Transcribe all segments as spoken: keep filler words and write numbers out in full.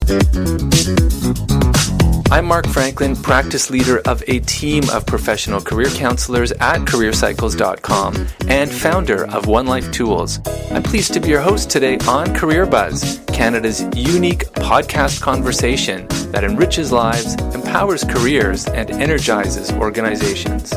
I'm Mark Franklin, practice leader of a team of professional career counselors at career cycles dot com and founder of One Life Tools. I'm pleased to be your host today on Career Buzz, Canada's unique podcast conversation that enriches lives, empowers careers, and energizes organizations.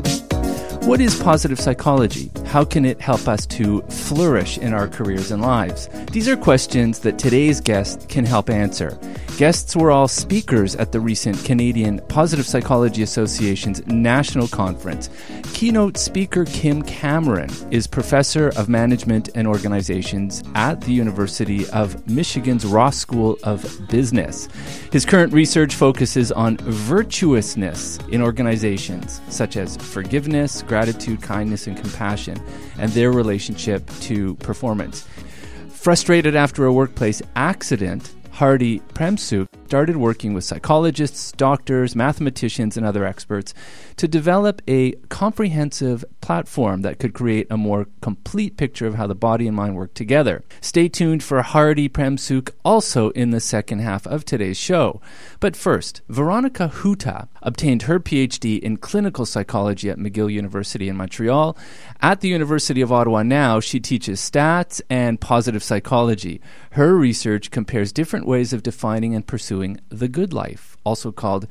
What is positive psychology? How can it help us to flourish in our careers and lives? These are questions that today's guest can help answer. Guests were all speakers at the recent Canadian Positive Psychology Association's National Conference. Keynote speaker Kim Cameron is Professor of Management and Organizations at the University of Michigan's Ross School of Business. His current research focuses on virtuousness in organizations, such as forgiveness, gratitude, kindness, and compassion, and their relationship to performance. Frustrated after a workplace accident, Hardy Premsuk started working with psychologists, doctors, mathematicians, and other experts to develop a comprehensive platform that could create a more complete picture of how the body and mind work together. Stay tuned for Hardy Premsuk also in the second half of today's show. But first, Veronica Huta obtained her P H D in clinical psychology at McGill University in Montreal. At the University of Ottawa now, she teaches stats and positive psychology. Her research compares different ways of defining and pursuing the good life, also called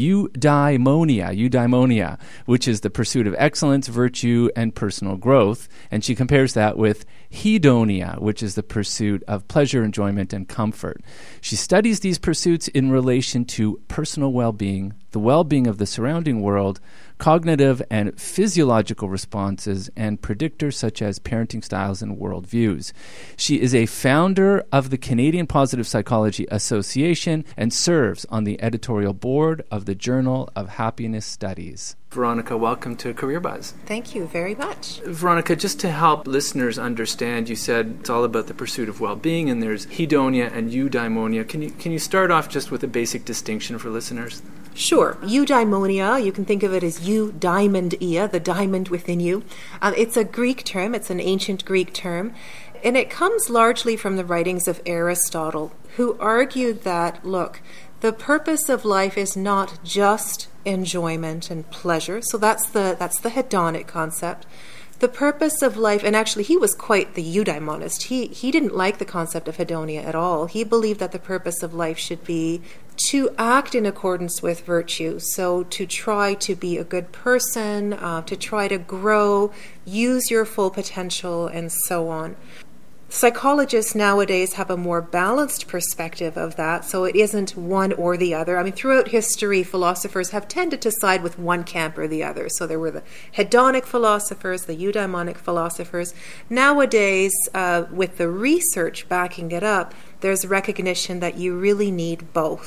eudaimonia, eudaimonia, which is the pursuit of excellence, virtue, and personal growth. And she compares that with hedonia, which is the pursuit of pleasure, enjoyment, and comfort. She studies these pursuits in relation to personal well-being, the well-being of the surrounding world, cognitive and physiological responses, and predictors such as parenting styles and worldviews. She is a founder of the Canadian Positive Psychology Association and serves on the editorial board of the Journal of Happiness Studies. Veronica, welcome to Career Buzz. Thank you very much. Veronica, just to help listeners understand, you said it's all about the pursuit of well-being, and there's hedonia and eudaimonia. Can you can you start off just with a basic distinction for listeners? Sure. Eudaimonia, you can think of it as eudaimonia, the diamond within you. Um, it's a Greek term. It's an ancient Greek term. And it comes largely from the writings of Aristotle, who argued that, look, the purpose of life is not just enjoyment and pleasure. So that's the that's the hedonic concept. The purpose of life, and actually he was quite the eudaimonist. He he didn't like the concept of hedonia at all. He believed that the purpose of life should be to act in accordance with virtue. So to try to be a good person, uh, to try to grow, use your full potential, and so on. Psychologists nowadays have a more balanced perspective of that, so it isn't one or the other. I mean, throughout history, philosophers have tended to side with one camp or the other. So there were the hedonic philosophers, the eudaimonic philosophers. Nowadays, uh, with the research backing it up, there's recognition that you really need both,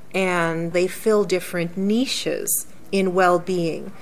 and they fill different niches in well-being.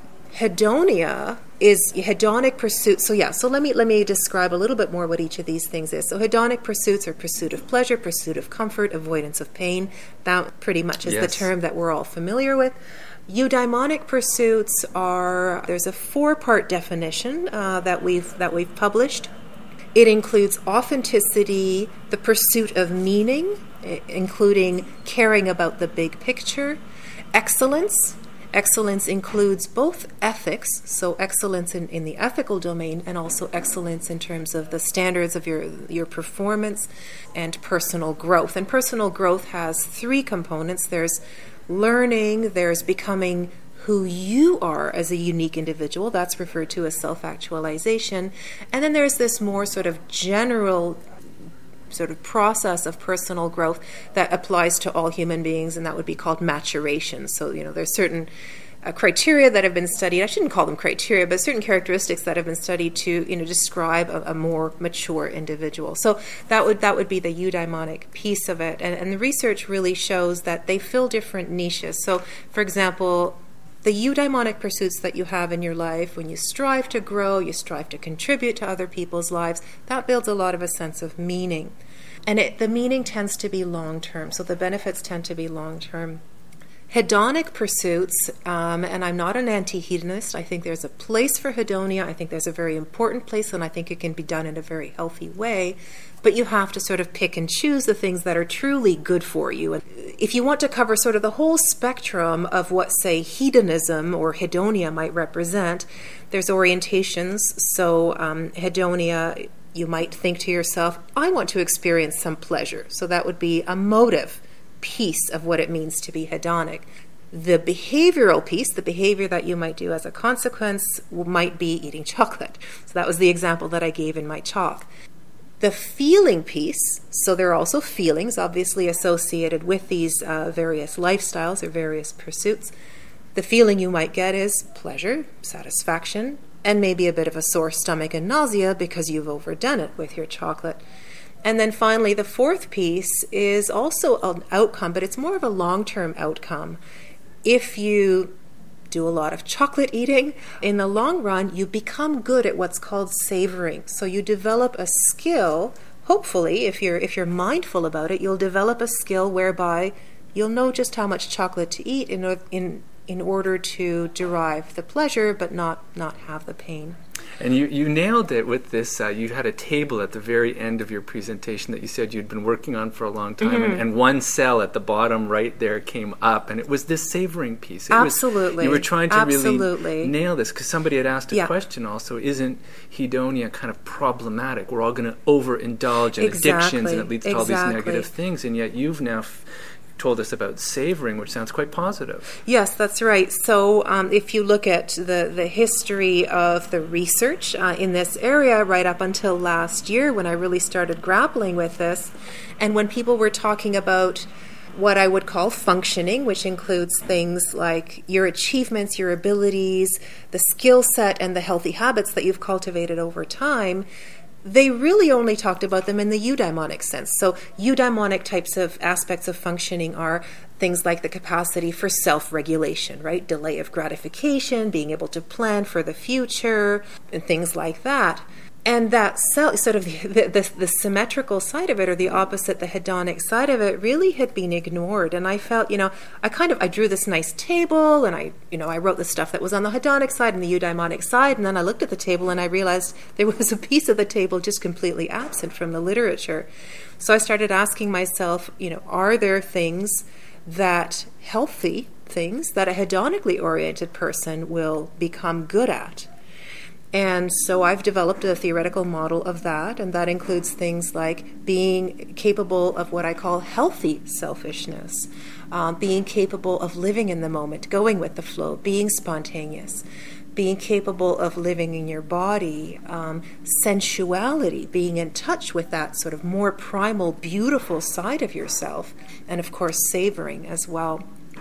Hedonia is hedonic pursuits. So yeah, so let me let me describe a little bit more what each of these things is. So hedonic pursuits are pursuit of pleasure, pursuit of comfort, avoidance of pain. That pretty much is yes. the term that we're all familiar with. Eudaimonic pursuits are, there's a four-part definition uh, that we've that we've published. It includes authenticity, the pursuit of meaning, including caring about the big picture, excellence. Excellence includes both ethics, so excellence in, in the ethical domain, and also excellence in terms of the standards of your, your performance, and personal growth. And personal growth has three components. There's learning, there's becoming who you are as a unique individual. That's referred to as self-actualization. And then there's this more sort of general sort of process of personal growth that applies to all human beings, and that would be called maturation. So, you know, there's certain uh, criteria that have been studied. I shouldn't call them criteria, but certain characteristics that have been studied to, you know, describe a, a more mature individual. So that would that would be the eudaimonic piece of it. And, and the research really shows that they fill different niches. So, for example, the eudaimonic pursuits that you have in your life, when you strive to grow, you strive to contribute to other people's lives, that builds a lot of a sense of meaning. And it, the meaning tends to be long-term, so the benefits tend to be long-term. Hedonic pursuits, um, and I'm not an anti-hedonist. I think there's a place for hedonia. I think there's a very important place, and I think it can be done in a very healthy way. But you have to sort of pick and choose the things that are truly good for you. And if you want to cover sort of the whole spectrum of what, say, hedonism or hedonia might represent, there's orientations. So um, hedonia, you might think to yourself, I want to experience some pleasure. So that would be a motive piece of what it means to be hedonic. The behavioral piece, the behavior that you might do as a consequence, might be eating chocolate. So that was the example that I gave in my talk. The feeling piece, so there are also feelings obviously associated with these uh, various lifestyles or various pursuits. The feeling you might get is pleasure, satisfaction, and maybe a bit of a sore stomach and nausea because you've overdone it with your chocolate. And then finally, the fourth piece is also an outcome, but it's more of a long-term outcome. If you do a lot of chocolate eating, in the long run, you become good at what's called savoring. So you develop a skill, hopefully, if you're if you're mindful about it, you'll develop a skill whereby you'll know just how much chocolate to eat in in in order to derive the pleasure, but not, not have the pain. And you, you nailed it with this. Uh, you had a table at the very end of your presentation that you said you'd been working on for a long time, mm-hmm. and, and one cell at the bottom right there came up, and it was this savoring piece. It Absolutely. Was, you were trying to Absolutely. really nail this, because somebody had asked a yeah. question also, isn't hedonia kind of problematic? We're all going to overindulge in exactly. addictions, and it leads to exactly. all these negative things, and yet you've now F- told us about savoring, which sounds quite positive. Yes, that's right. So um, if you look at the, the history of the research uh, in this area right up until last year when I really started grappling with this, and when people were talking about what I would call functioning, which includes things like your achievements, your abilities, the skill set, and the healthy habits that you've cultivated over time, they really only talked about them in the eudaimonic sense. So eudaimonic types of aspects of functioning are things like the capacity for self-regulation, right? Delay of gratification, being able to plan for the future, and things like that. And that self, sort of the, the, the symmetrical side of it, or the opposite, the hedonic side of it, really had been ignored. And I felt, you know, I kind of, I drew this nice table, and I, you know, I wrote the stuff that was on the hedonic side and the eudaimonic side, and then I looked at the table and I realized there was a piece of the table just completely absent from the literature. So I started asking myself, you know, are there things that, healthy things, that a hedonically oriented person will become good at? And so I've developed a theoretical model of that, and that includes things like being capable of what I call healthy selfishness, um, being capable of living in the moment, going with the flow, being spontaneous, being capable of living in your body, um, sensuality, being in touch with that sort of more primal, beautiful side of yourself, and of course savoring as well.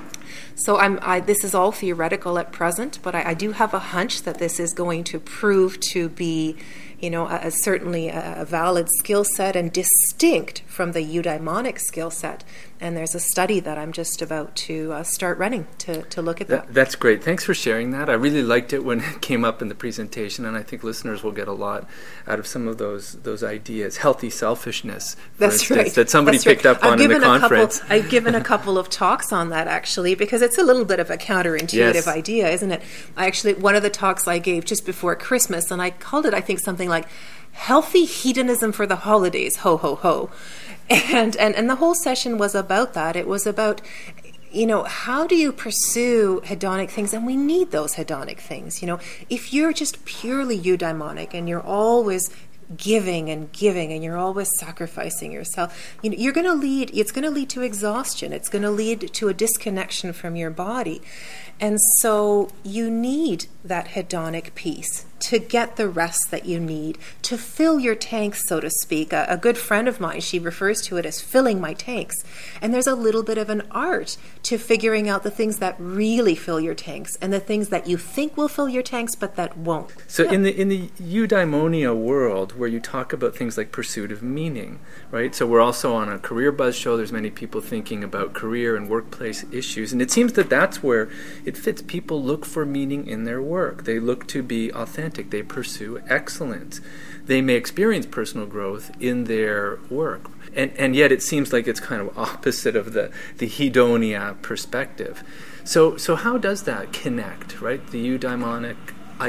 So I'm, I, this is all theoretical at present, but I, I do have a hunch that this is going to prove to be, you know, a, a certainly a, a valid skill set and distinct from the eudaimonic skill set. And there's a study that I'm just about to uh, start running to, to look at that. that. That's great. Thanks for sharing that. I really liked it when it came up in the presentation, and I think listeners will get a lot out of some of those those ideas. Healthy selfishness, for That's instance, right. that somebody That's picked right. up on I've in the given conference. A couple, I've given a couple of talks on that, actually, because it's a little bit of a counterintuitive yes. idea, isn't it? I actually, one of the talks I gave just before Christmas, and I called it, I think, something like Healthy Hedonism for the Holidays, ho, ho, ho. And, and and the whole session was about that. It was about, you know, how do you pursue hedonic things? And we need those hedonic things. You know, if you're just purely eudaimonic and you're always giving and giving and you're always sacrificing yourself, you know, you're going to lead, it's going to lead to exhaustion. It's going to lead to a disconnection from your body. And so you need that hedonic piece to get the rest that you need, to fill your tanks, so to speak. A, a good friend of mine, she refers to it as filling my tanks. And there's a little bit of an art to figuring out the things that really fill your tanks and the things that you think will fill your tanks but that won't. So yeah. in the in the eudaimonia world, where you talk about things like pursuit of meaning, right? So we're also on a Career Buzz show. There's many people thinking about career and workplace issues. And it seems that that's where it fits. People look for meaning in their work. They look to be authentic. authentic. They pursue excellence. They may experience personal growth in their work. And and yet it seems like it's kind of opposite of the, the hedonia perspective. So so how does that connect, right? The eudaimonic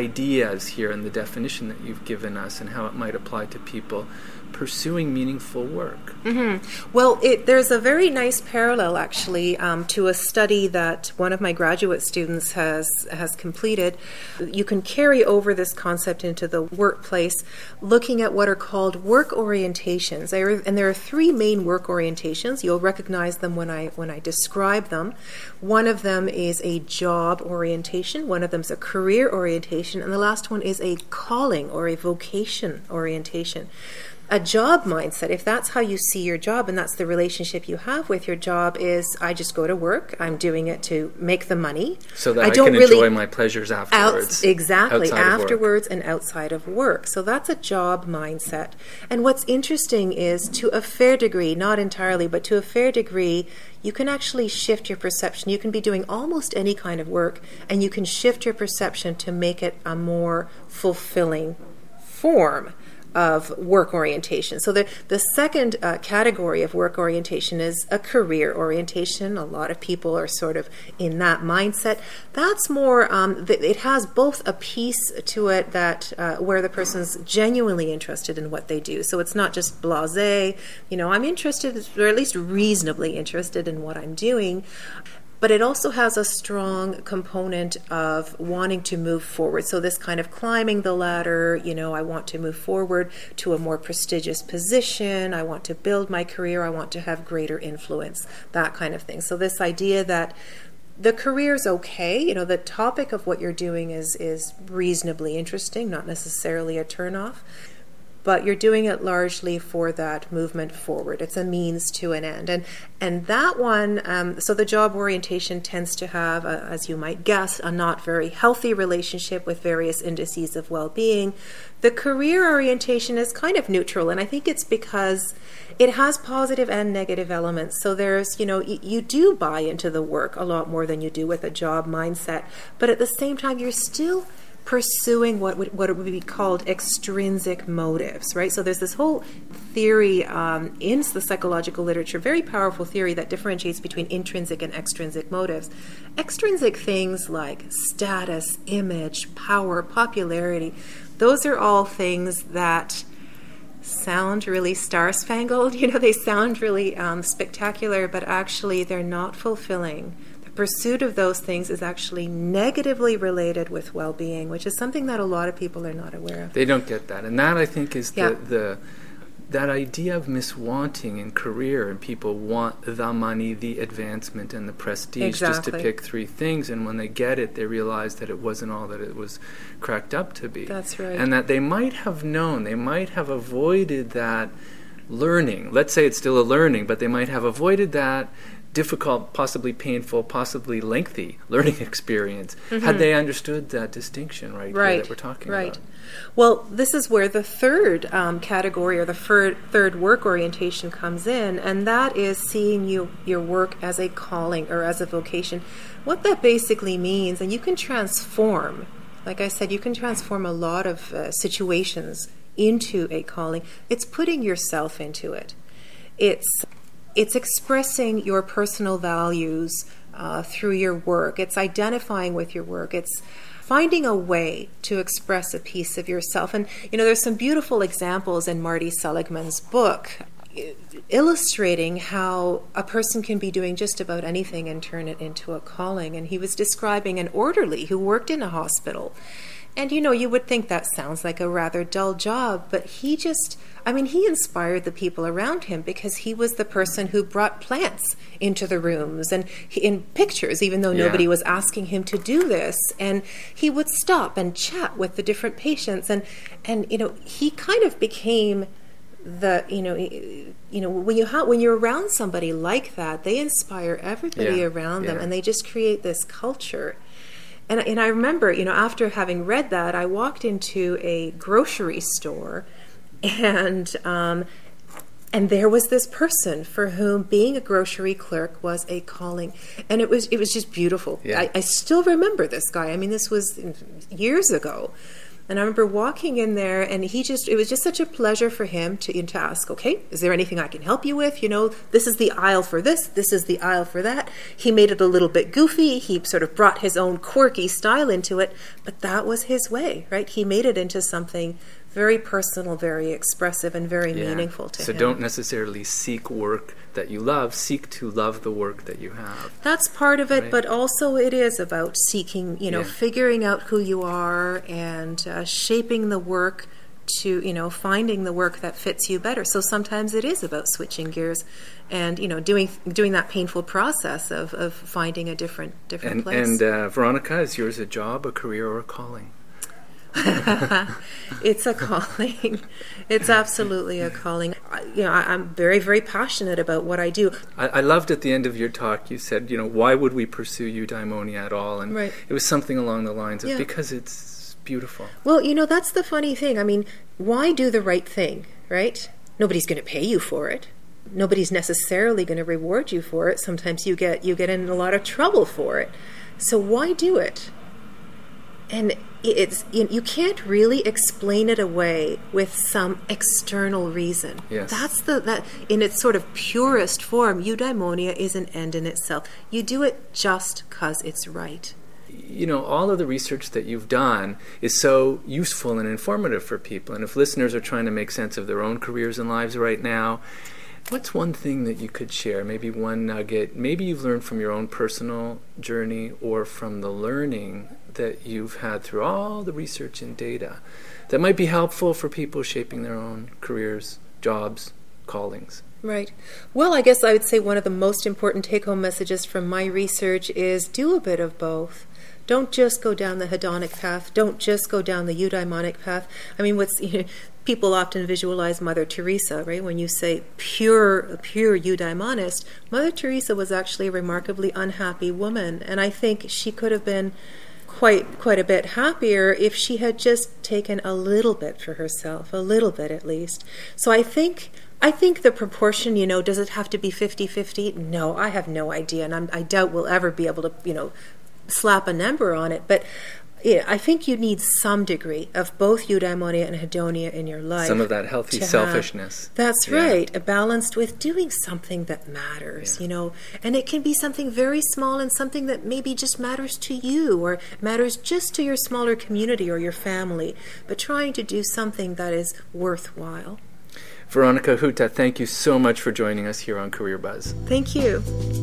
ideas here and the definition that you've given us and how it might apply to people pursuing meaningful work. Mm-hmm. Well, it, there's a very nice parallel, actually, um, to a study that one of my graduate students has has completed. You can carry over this concept into the workplace, looking at what are called work orientations. There, and there are three main work orientations. You'll recognize them when I when I describe them. One of them is a job orientation. One of them is a career orientation, and the last one is a calling or a vocation orientation. A job mindset, if that's how you see your job and that's the relationship you have with your job, is I just go to work, I'm doing it to make the money. So that I, I don't can really enjoy my pleasures afterwards. Out, exactly, afterwards work. And outside of work. So that's a job mindset. And what's interesting is, to a fair degree, not entirely, but to a fair degree, you can actually shift your perception. You can be doing almost any kind of work, and you can shift your perception to make it a more fulfilling form of work orientation. So the, the second uh, category of work orientation is a career orientation. A lot of people are sort of in that mindset. That's more, um, th- it has both a piece to it that uh, where the person's genuinely interested in what they do. So it's not just blasé, you know, I'm interested, or at least reasonably interested in what I'm doing. But it also has a strong component of wanting to move forward. So this kind of climbing the ladder, you know, I want to move forward to a more prestigious position. I want to build my career. I want to have greater influence, that kind of thing. So this idea that the career's okay, you know, the topic of what you're doing is, is reasonably interesting, not necessarily a turnoff. But you're doing it largely for that movement forward. It's a means to an end. And and that one, um, so the job orientation tends to have, a, as you might guess, a not very healthy relationship with various indices of well-being. The career orientation is kind of neutral, and I think it's because it has positive and negative elements. So there's, you know, y- you do buy into the work a lot more than you do with a job mindset, but at the same time, you're still pursuing what would, what would be called extrinsic motives, right? So there's this whole theory um, in the psychological literature, very powerful theory that differentiates between intrinsic and extrinsic motives. Extrinsic things like status, image, power, popularity, those are all things that sound really star-spangled. You know, they sound really um, spectacular, but actually they're not fulfilling. Pursuit of those things is actually negatively related with well-being, which is something that a lot of people are not aware of. They don't get that. And that, I think, is the, yeah. the that idea of miswanting in career, and people want the money, the advancement, and the prestige, exactly. just to pick three things, and when they get it, they realize that it wasn't all that it was cracked up to be. That's right. And that they might have known, they might have avoided that learning. Let's say it's still a learning, but they might have avoided that difficult, possibly painful, possibly lengthy learning experience, mm-hmm. had they understood that distinction right, right here that we're talking right. about. Well, this is where the third um, category, or the fir- third work orientation comes in, and that is seeing you, your work as a calling or as a vocation. What that basically means, and you can transform, like I said, you can transform a lot of uh, situations into a calling. It's putting yourself into it. It's It's expressing your personal values uh, through your work. It's identifying with your work. It's finding a way to express a piece of yourself. And, you know, there's some beautiful examples in Marty Seligman's book illustrating how a person can be doing just about anything and turn it into a calling. And he was describing an orderly who worked in a hospital. And, you know, you would think that sounds like a rather dull job, but he just, I mean, he inspired the people around him because he was the person who brought plants into the rooms and he, in pictures, even though yeah. nobody was asking him to do this. And he would stop and chat with the different patients. And, and you know, he kind of became the, you know, you know, when you ha- when you're around somebody like that, they inspire everybody yeah. around them, yeah. and they just create this culture. And, and I remember, you know, after having read that, I walked into a grocery store, and um, and there was this person for whom being a grocery clerk was a calling, and it was it was just beautiful. Yeah. I, I still remember this guy. I mean, this was years ago, And I remember walking in there, and he just, it was just such a pleasure for him to, to ask, okay, is there anything I can help you with? You know, this is the aisle for this, this is the aisle for that. He made it a little bit goofy. He sort of brought his own quirky style into it, but that was his way, right? He made it into something very personal, very expressive, and very yeah. meaningful to so him. So don't necessarily seek work that you love, seek to love the work that you have. That's part of it, right? But also it is about seeking, you know, yeah. figuring out who you are and uh, shaping the work to, you know, finding the work that fits you better. So sometimes it is about switching gears and, you know, doing doing that painful process of, of finding a different different and, place. And uh, Veronica, is yours a job, a career, or a calling? It's a calling. It's absolutely a calling. I, you know, I, I'm very, very passionate about what I do. I, I loved at the end of your talk, you said, you know, why would we pursue eudaimonia at all? And right. it was something along the lines of, yeah. because it's beautiful. Well, you know, that's the funny thing. I mean, why do the right thing, right? Nobody's going to pay you for it. Nobody's necessarily going to reward you for it. Sometimes you get you get in a lot of trouble for it. So why do it? And it's you can't really explain it away with some external reason. Yes. That's the that in its sort of purest form, eudaimonia is an end in itself. You do it just because it's right. You know, all of the research that you've done is so useful and informative for people. And if listeners are trying to make sense of their own careers and lives right now, what's one thing that you could share? Maybe one nugget. Maybe you've learned from your own personal journey or from the learning that you've had through all the research and data that might be helpful for people shaping their own careers, jobs, callings. Right. Well, I guess I would say one of the most important take-home messages from my research is do a bit of both. Don't just go down the hedonic path. Don't just go down the eudaimonic path. I mean, what's you know, people often visualize Mother Teresa, right? When you say pure, pure eudaimonist, Mother Teresa was actually a remarkably unhappy woman, and I think she could have been quite quite a bit happier if she had just taken a little bit for herself, a little bit at least. So I think I think the proportion, you know, does it have to be fifty-fifty? No, I have no idea, and I'm, I doubt we'll ever be able to, you know, slap a number on it. But yeah, I think you need some degree of both eudaimonia and hedonia in your life. Some of that healthy selfishness. Have, that's yeah. right, balanced with doing something that matters, yeah. you know. And it can be something very small and something that maybe just matters to you or matters just to your smaller community or your family, but trying to do something that is worthwhile. Veronica Huta, thank you so much for joining us here on Career Buzz. Thank you.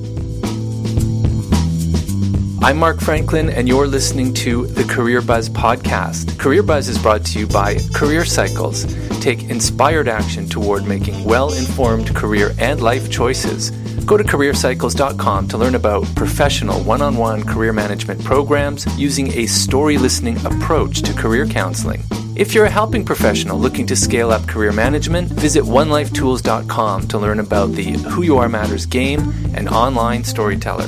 I'm Mark Franklin, and you're listening to the Career Buzz podcast. Career Buzz is brought to you by Career Cycles. Take inspired action toward making well-informed career and life choices. Go to career cycles dot com to learn about professional one-on-one career management programs using a story listening approach to career counseling. If you're a helping professional looking to scale up career management, visit one life tools dot com to learn about the Who You Are Matters game and online storyteller.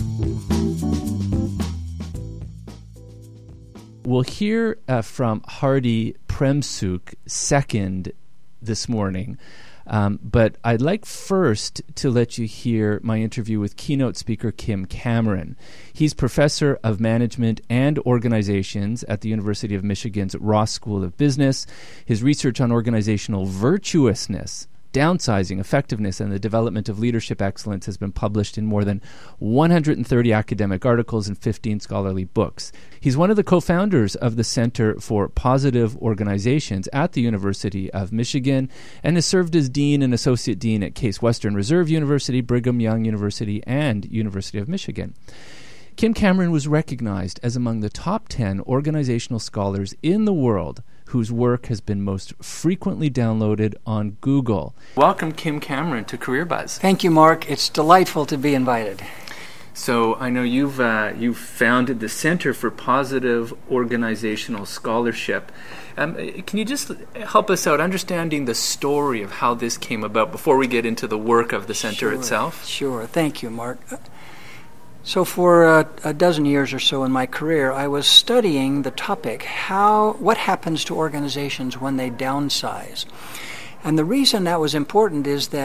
We'll hear uh, from Hardy Premsuk second this morning. Um, but I'd like first to let you hear my interview with keynote speaker Kim Cameron. He's professor of management and organizations at the University of Michigan's Ross School of Business. His research on organizational virtuousness, downsizing, effectiveness, and the development of leadership excellence has been published in more than one hundred thirty academic articles and fifteen scholarly books. He's one of the co-founders of the Center for Positive Organizations at the University of Michigan and has served as dean and associate dean at Case Western Reserve University, Brigham Young University, and University of Michigan. Kim Cameron was recognized as among the top ten organizational scholars in the world whose work has been most frequently downloaded on Google. Welcome, Kim Cameron, to Career Buzz. Thank you, Mark. It's delightful to be invited. So I know you've uh, you've founded the Center for Positive Organizational Scholarship. Um, can you just help us out understanding the story of how this came about before we get into the work of the center sure, itself? Sure. Thank you, Mark. So for uh, a dozen years or so in my career, I was studying the topic, how what happens to organizations when they downsize. And the reason that was important is that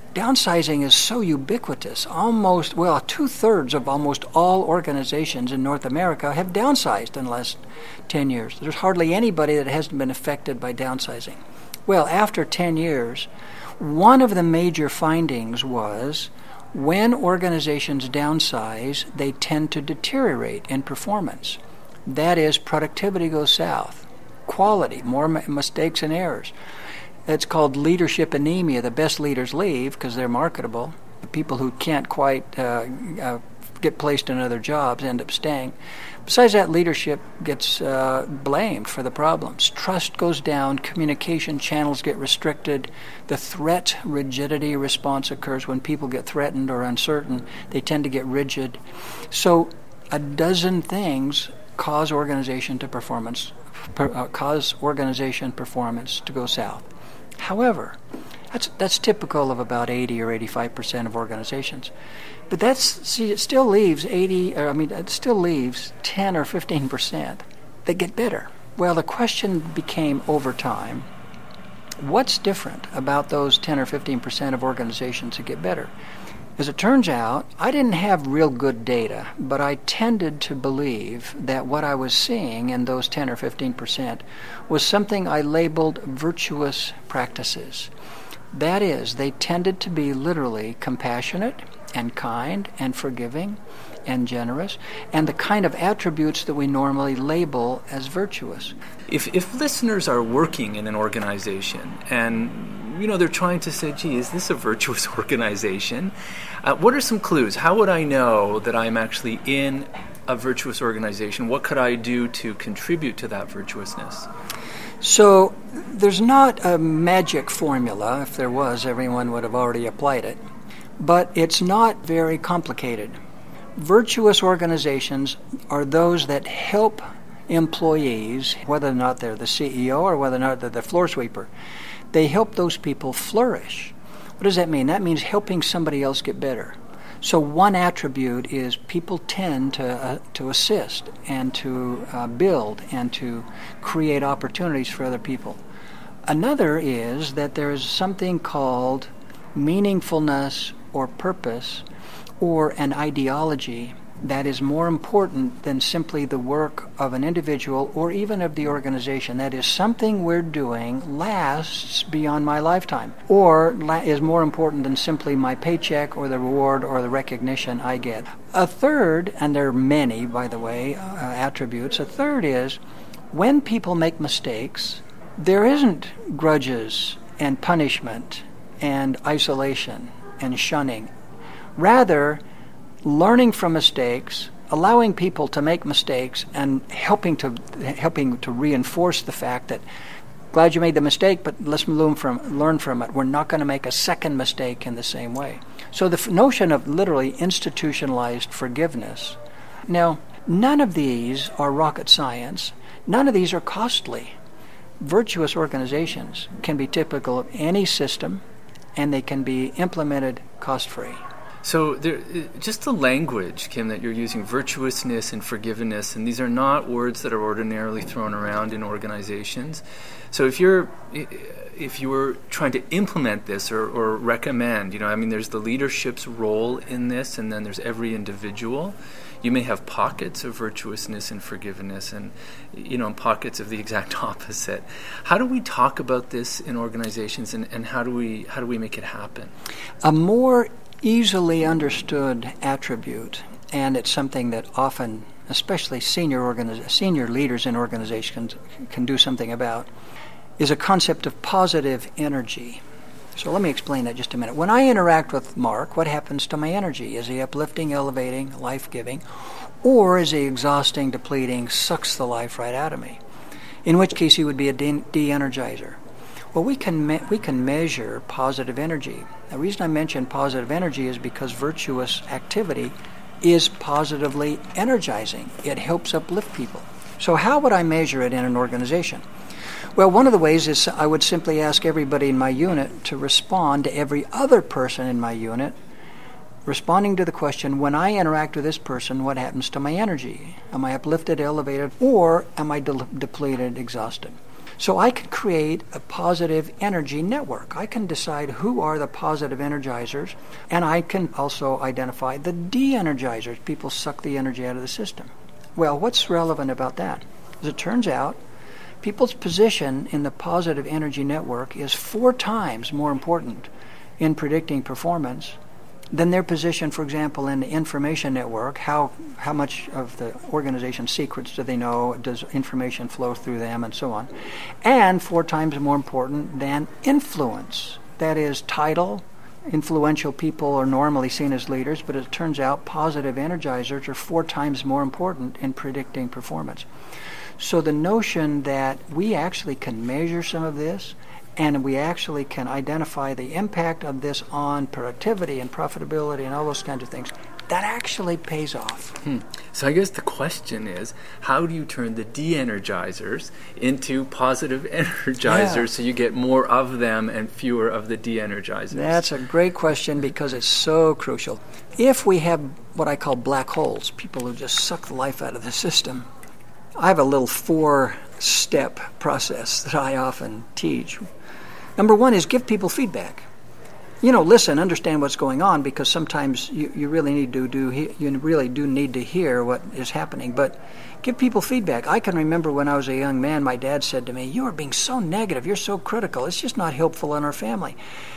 downsizing is so ubiquitous. Almost, well, two-thirds of almost all organizations in North America have downsized in the last ten years. There's hardly anybody that hasn't been affected by downsizing. Well, after ten years, one of the major findings was when organizations downsize, they tend to deteriorate in performance. That is, productivity goes south, quality, more m- mistakes and errors. It's called leadership anemia. The best leaders leave because they're marketable. The people who can't quite uh, uh, get placed in other jobs end up staying. Besides that, leadership gets uh, blamed for the problems. Trust goes down, communication channels get restricted, the threat rigidity response occurs when people get threatened or uncertain. They tend to get rigid. So a dozen things cause organization to performance, per, uh, cause organization performance to go south. However, that's that's typical of about eighty or eighty-five percent of organizations. But that's see, it still leaves eighty. Or, I mean, it still leaves ten or fifteen percent that get better. Well, the question became over time: what's different about those ten or fifteen percent of organizations that get better? As it turns out, I didn't have real good data, but I tended to believe that what I was seeing in those ten or fifteen percent was something I labeled virtuous practices. That is, they tended to be literally compassionate and kind and forgiving and generous, and the kind of attributes that we normally label as virtuous. If if listeners are working in an organization and you know they're trying to say, gee, is this a virtuous organization? Uh, what are some clues? How would I know that I'm actually in a virtuous organization? What could I do to contribute to that virtuousness? So there's not a magic formula. If there was, everyone would have already applied it. But it's not very complicated. Virtuous organizations are those that help employees, whether or not they're the C E O or whether or not they're the floor sweeper, they help those people flourish. What does that mean? That means helping somebody else get better. So one attribute is people tend to uh, to assist and to uh, build and to create opportunities for other people. Another is that there is something called meaningfulness or purpose or an ideology that is more important than simply the work of an individual or even of the organization. That is, something we're doing lasts beyond my lifetime or la- is more important than simply my paycheck or the reward or the recognition I get. A third, and there are many, by the way, uh, attributes, a third is when people make mistakes, there isn't grudges and punishment and isolation and shunning. Rather, learning from mistakes, allowing people to make mistakes, and helping to helping to reinforce the fact that, glad you made the mistake, but let's learn from learn from it. We're not going to make a second mistake in the same way. So the f- notion of literally institutionalized forgiveness. Now, none of these are rocket science. None of these are costly. Virtuous organizations can be typical of any system, and they can be implemented cost-free. So there, just the language, Kim, that you're using, virtuousness and forgiveness, and these are not words that are ordinarily thrown around in organizations. So if you're, if you were trying to implement this or, or recommend, you know, I mean, there's the leadership's role in this, and then there's every individual. You may have pockets of virtuousness and forgiveness and, you know, pockets of the exact opposite. How do we talk about this in organizations, and, and how do we how do we make it happen? A more easily understood attribute, and it's something that often, especially senior organiz- senior leaders in organizations can do something about, is a concept of positive energy. So let me explain that just a minute. When I interact with Mark, what happens to my energy? Is he uplifting, elevating, life-giving, or is he exhausting, depleting, sucks the life right out of me? In which case he would be a de- de-energizer. Well, we can me- we can measure positive energy. The reason I mention positive energy is because virtuous activity is positively energizing. It helps uplift people. So how would I measure it in an organization? Well, one of the ways is I would simply ask everybody in my unit to respond to every other person in my unit, responding to the question, when I interact with this person, what happens to my energy? Am I uplifted, elevated, or am I de- depleted, exhausted? So I can create a positive energy network. I can decide who are the positive energizers, and I can also identify the de-energizers. People suck the energy out of the system. Well, what's relevant about that? As it turns out, people's position in the positive energy network is four times more important in predicting performance than their position, for example, in the information network. How how much of the organization's secrets do they know? Does information flow through them, and so on? And four times more important than influence. That is, title. Influential people are normally seen as leaders, but it turns out positive energizers are four times more important in predicting performance. So the notion that we actually can measure some of this, and we actually can identify the impact of this on productivity and profitability and all those kinds of things, that actually pays off. Hmm. So I guess the question is, how do you turn the de-energizers into positive energizers yeah. so you get more of them and fewer of the de-energizers? That's a great question because it's so crucial. If we have what I call black holes, people who just suck the life out of the system, I have a little four-step process that I often teach. Number one is give people feedback. You know, listen, understand what's going on, because sometimes you, you really need to do you really do need to hear what is happening. But give people feedback. I can remember when I was a young man, my dad said to me, "You are being so negative. You're so critical. It's just not helpful in our family."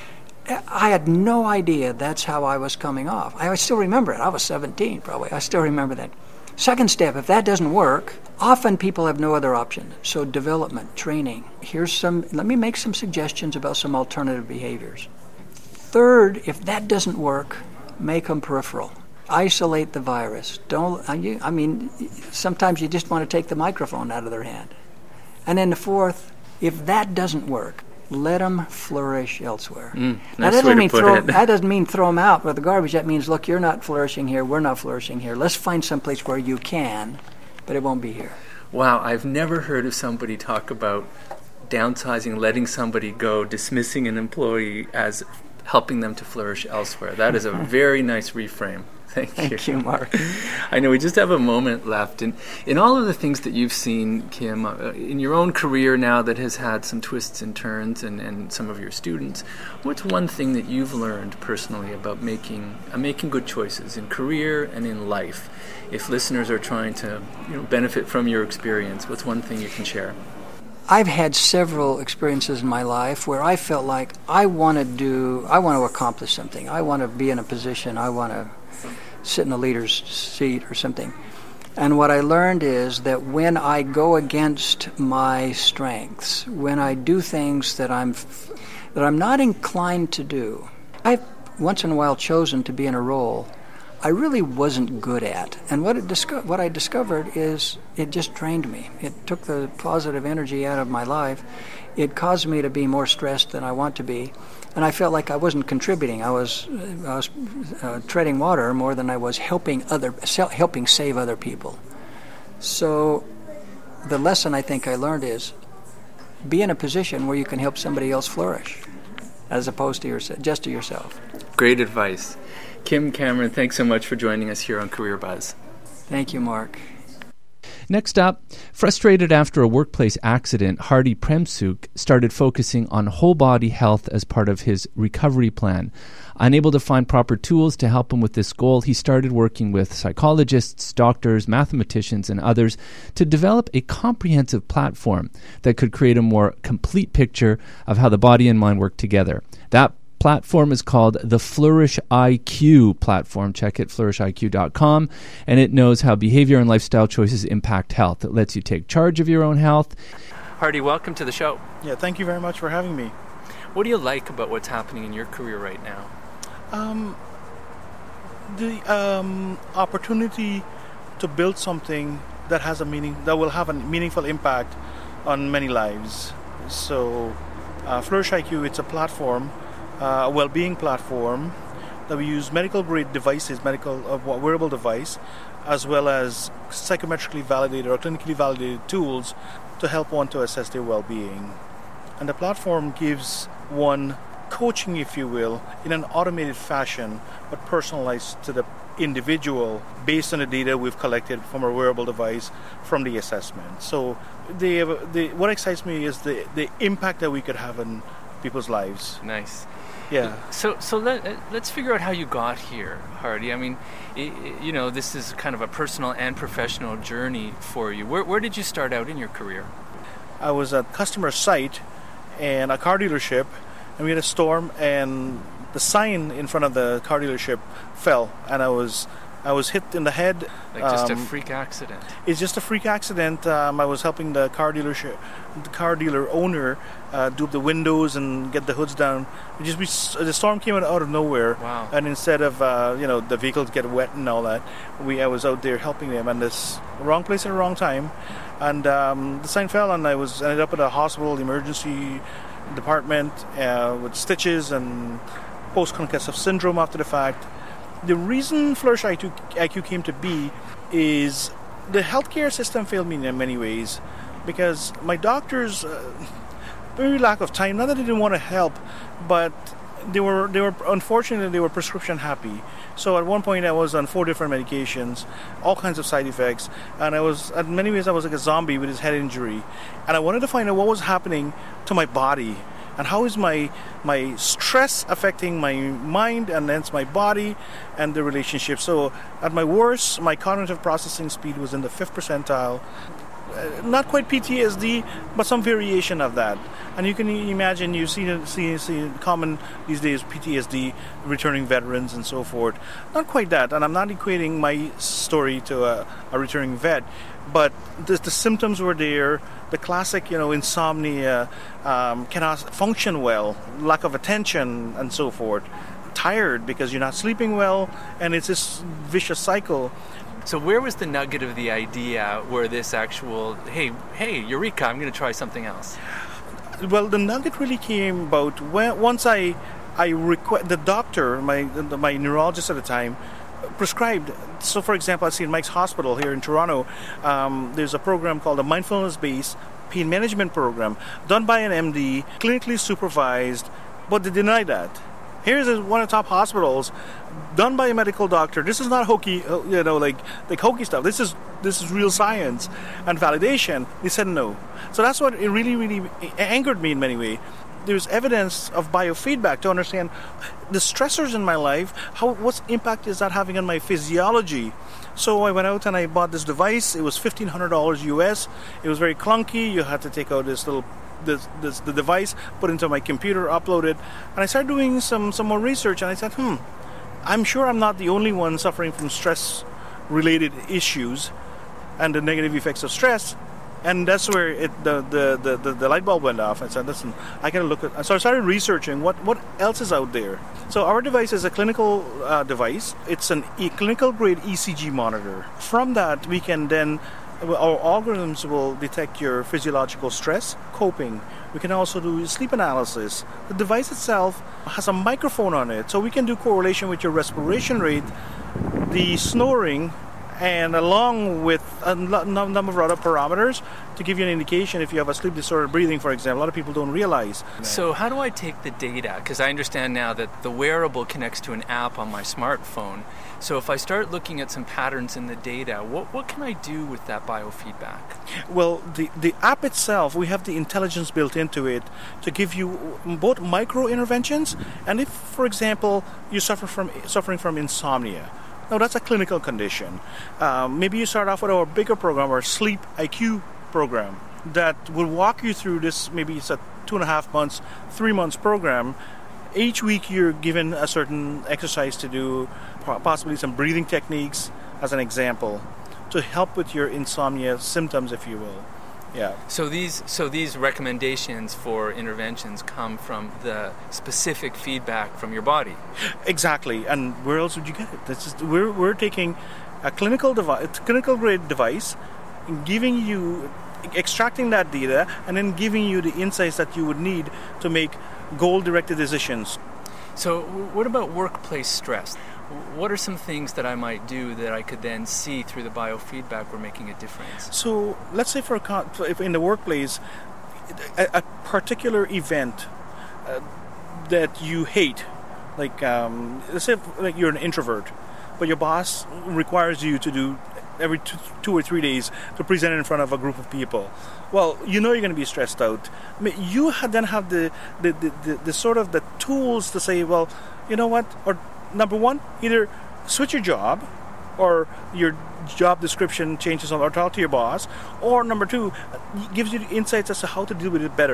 I had no idea that's how I was coming off. I still remember it. I was seventeen, probably. I still remember that. Second step, if that doesn't work, often people have no other option. So development, training. Here's some, let me make some suggestions about some alternative behaviors. Third, if that doesn't work, make them peripheral. Isolate the virus. Don't, I mean, sometimes you just want to take the microphone out of their hand. And then the fourth, if that doesn't work, let them flourish elsewhere. Mm, now, nice that, doesn't mean throw, it. that doesn't mean throw them out with the garbage. That means, look, you're not flourishing here, we're not flourishing here. Let's find some place where you can, but it won't be here. Wow, I've never heard of somebody talk about downsizing, letting somebody go, dismissing an employee as helping them to flourish elsewhere. That is a very nice reframe. Thank you. Thank you, Mark. I know we just have a moment left. And in all of the things that you've seen, Kim, uh, in your own career now that has had some twists and turns, and, and some of your students, what's one thing that you've learned personally about making uh, making good choices in career and in life? If listeners are trying to you know, benefit from your experience, what's one thing you can share? I've had several experiences in my life where I felt like I want to do, I want to accomplish something. I want to be in a position, I want to sit in a leader's seat or something. And what I learned is that when I go against my strengths, when I do things that I'm that I'm not inclined to do, I've once in a while chosen to be in a role I really wasn't good at. And what it disco- what I discovered is it just drained me. It took the positive energy out of my life. It caused me to be more stressed than I want to be. And I felt like I wasn't contributing. I was, I was uh, treading water more than I was helping other, helping save other people. So the lesson I think I learned is be in a position where you can help somebody else flourish, as opposed to yourself, just to yourself. Great advice. Kim Cameron, thanks so much for joining us here on Career Buzz. Thank you, Mark. Next up, frustrated after a workplace accident, Hardy Premsuk started focusing on whole body health as part of his recovery plan. Unable to find proper tools to help him with this goal, he started working with psychologists, doctors, mathematicians, and others to develop a comprehensive platform that could create a more complete picture of how the body and mind work together. That platform is called the Flourish I Q platform. Check it, flourish I Q dot com, and it knows how behavior and lifestyle choices impact health. It lets you take charge of your own health. Hardy, welcome to the show. Yeah, thank you very much for having me. What do you like about what's happening in your career right now? Um, the um, opportunity to build something that has a meaning, that will have a meaningful impact on many lives. So, uh, Flourish I Q, it's a platform, Uh, a well-being platform that we use medical-grade devices, medical uh, wearable device, as well as psychometrically validated or clinically validated tools to help one to assess their well-being. And the platform gives one coaching, if you will, in an automated fashion, but personalized to the individual based on the data we've collected from our wearable device from the assessment. So the, the what excites me is the, the impact that we could have on people's lives. Nice. Yeah. So so let, let's figure out how you got here, Hardy. I mean, it, you know, this is kind of a personal and professional journey for you. Where, where did you start out in your career? I was at customer site and a car dealership, and we had a storm, and the sign in front of the car dealership fell, and I was I was hit in the head. Like just um, a freak accident. It's just a freak accident. Um, I was helping the car dealership, the car dealer owner, uh, do up the windows and get the hoods down. It just be, the storm came out of nowhere. Wow. And instead of uh, you know the vehicles get wet and all that, we I was out there helping them, and this wrong place at the wrong time, and um, the sign fell, and I was ended up at a hospital emergency department uh, with stitches and post-concussive syndrome after the fact. The reason Flourish I Q came to be is the healthcare system failed me in many ways, because my doctors, uh, very lack of time, not that they didn't want to help, but they were they were unfortunately they were prescription happy. So at one point I was on four different medications, all kinds of side effects, and I was in many ways I was like a zombie with his head injury, and I wanted to find out what was happening to my body. And how is my my stress affecting my mind and hence my body and the relationship? So at my worst, my cognitive processing speed was in the fifth percentile. Uh, not quite P T S D, but some variation of that. And you can imagine, you see, see, see common these days, P T S D, returning veterans and so forth. Not quite that, and I'm not equating my story to a, a returning vet, but the, the symptoms were there. The classic, you know, insomnia, um, cannot function well, lack of attention, and so forth. Tired because you're not sleeping well, and it's this vicious cycle. So where was the nugget of the idea where this actual, hey, hey, Eureka, I'm going to try something else? Well, the nugget really came about when once I, I requ- the doctor, my my neurologist at the time, prescribed. So, for example, I see in Mike's Hospital here in Toronto, um, there's a program called a mindfulness-based pain management program done by an M D, clinically supervised, but they deny that. Here's one of the top hospitals, done by a medical doctor. This is not hokey, you know, like like hokey stuff. This is this is real science and validation. They said no. So that's what it really, really angered me in many ways. There's evidence of biofeedback to understand the stressors in my life. How what impact is that having on my physiology? So I went out and I bought this device. It was fifteen hundred dollars U S. It was very clunky. You had to take out this little this, this the device, put it into my computer, upload it, and I started doing some some more research. And I said, hmm, I'm sure I'm not the only one suffering from stress-related issues and the negative effects of stress. And that's where it, the, the, the, the, the light bulb went off. I said, listen, I gotta look at... So I started researching what, what else is out there. So our device is a clinical uh, device. It's an e- clinical grade E C G monitor. From that, we can then... Our algorithms will detect your physiological stress, coping. We can also do sleep analysis. The device itself has a microphone on it, so we can do correlation with your respiration rate, the snoring, and along with a number of other parameters to give you an indication if you have a sleep disorder breathing, for example. A lot of people don't realize. So how do I take the data? Because I understand now that the wearable connects to an app on my smartphone. So if I start looking at some patterns in the data, what, what can I do with that biofeedback? Well, the, the app itself, we have the intelligence built into it to give you both micro interventions, and if, for example, you suffer from suffering from insomnia. Now, that's a clinical condition. Um, maybe you start off with our bigger program, our Sleep I Q program, that will walk you through this. Maybe it's a two and a half months, three months program. Each week you're given a certain exercise to do, possibly some breathing techniques as an example, to help with your insomnia symptoms, if you will. Yeah. So these so these recommendations for interventions come from the specific feedback from your body. Exactly. And where else would you get it? This is, we're we're taking a clinical device, clinical grade device, and giving you, extracting that data, and then giving you the insights that you would need to make goal-directed decisions. So what about workplace stress? What are some things that I might do that I could then see through the biofeedback we're making a difference? So let's say for a, if in the workplace, a, a particular event, uh, that you hate. Like, um, let's say like you're an introvert, but your boss requires you to do every two, two or three days to present in front of a group of people. Well, you know you're going to be stressed out. I mean, you ha- then have the the, the, the the sort of the tools to say, well, you know what? Or number one, either switch your job, or your job description changes, or talk to your boss, or number two, gives you the insights as to how to deal with it better.